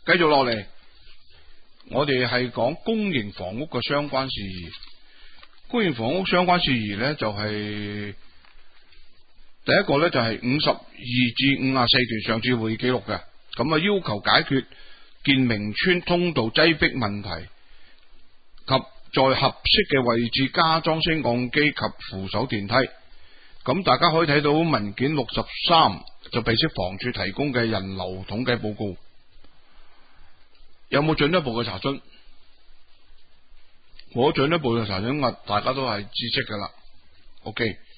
繼續落嚟，我哋係講公營房屋嘅相關事宜。公營房屋相關事宜呢，就係第一個呢，就係52至54段上次會議記錄嘅，咁啊要求解決建明村通道擠迫問題，及在合適嘅位置加裝升降機及扶手電梯。咁大家可以睇到文件63就被釋房署提供嘅人流統計報告。有冇進一步嘅查詢？冇進一步嘅查詢，大家都係知識噶啦。OK。